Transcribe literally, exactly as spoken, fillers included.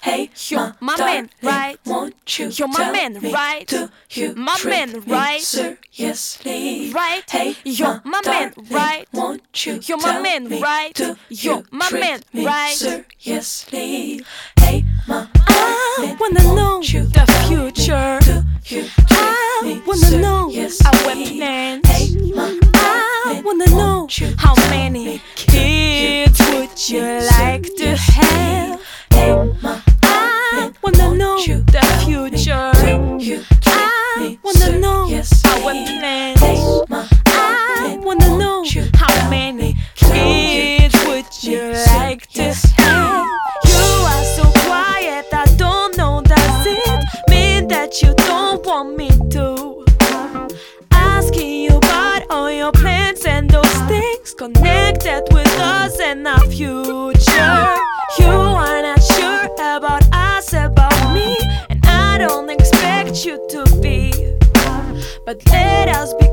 Hey, You're my man, right? Won't you You're my tell man, me, right? do you My treat man, me right? seriously? Right? Hey, You're my man, darling, right? Won't you You're my tell man, me, right? do You're you my treat man, me right? seriously? Hey, my I darling, wanna know won't you the tell me, future. do you treat I me wanna know seriously? our plans. Hey, my I darling, wanna know won't you how tell many me, kids would you like to have? Hey, my I wanna know the future. I wanna know our plans. I wanna know how many kids would you like to have? You are so quiet, I don't know, does it mean that you don't want me to? Asking you about all your plans and those things connected with us and our future. You are not sure about us, about me, and I don't expect you to be. But let us be